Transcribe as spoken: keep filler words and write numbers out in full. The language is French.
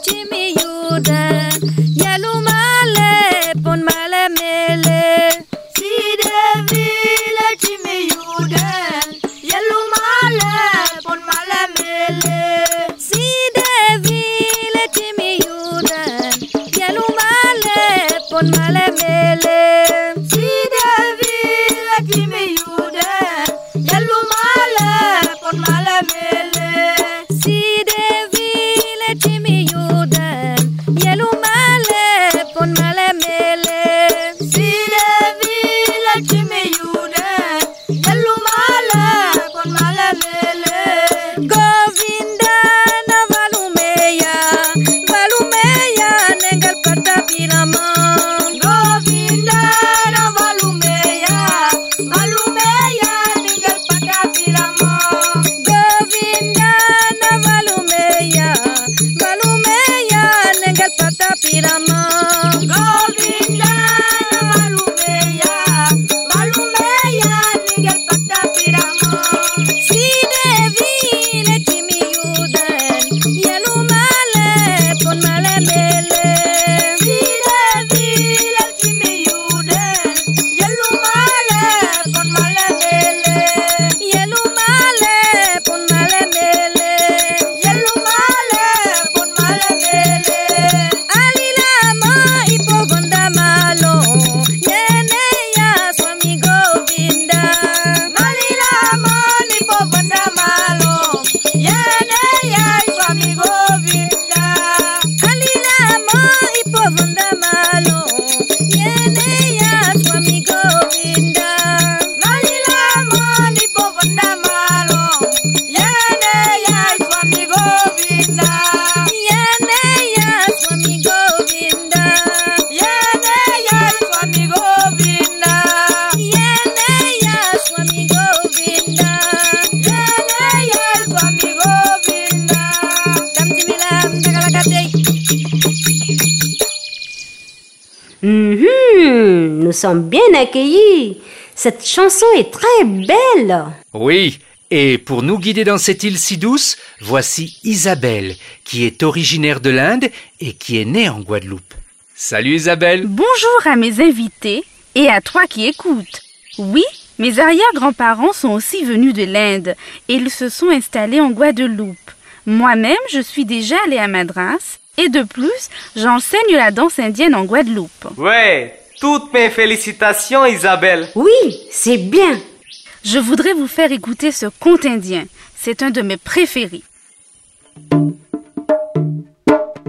chimiyuda yalumale pon male mele sidevile chimiyuda yalumale pon male mele sidevile chimiyuda yalumale pon male mele sidevile chimiyuda yalumale pon male mele sidevile chimiyuda yalumale pon male mele sidevile chimiyuda yalumale pon male mele Govinda na valumeya valumeya nengal patapirama Govinda na valumeya valumeya nengal patapirama Govinda na valumeya valumeya nengal patapirama Govinda na valumeya valumeya nengal patapirama Sidevile chimiyudan yalumale pon male mele Sidevile chimiyudan yalumale pon male mele Yalumale pon male mele Yalumale pon male mele Alilama ipogonda malo Yene ya Swami Govinda Alilama ipogonda malo Yene ya Swami Govinda Alilama ipogonda malo Yene ya Swami Govinda Alilama ipogonda malo Yene ya Swami Govinda Yene ya Swami Govinda Yene ya Swami Govinda Yene ya Swami Govinda Yene ya Swami Govinda Tamtimilam takalakatei Mhm, nous sommes bien accueillis. Cette chanson est très belle. Oui, et pour nous guider dans cette île si douce, voici Isabelle, qui est originaire de l'Inde et qui est née en Guadeloupe. Salut Isabelle. Bonjour à mes invités et à toi qui écoutes. Oui, mes arrière-grands-parents sont aussi venus de l'Inde et ils se sont installés en Guadeloupe. Moi-même, je suis déjà allée à Madras et de plus, j'enseigne la danse indienne en Guadeloupe. Ouais, toutes mes félicitations Isabelle. Oui, c'est bien. Je voudrais vous faire écouter ce conte indien. C'est un de mes préférés.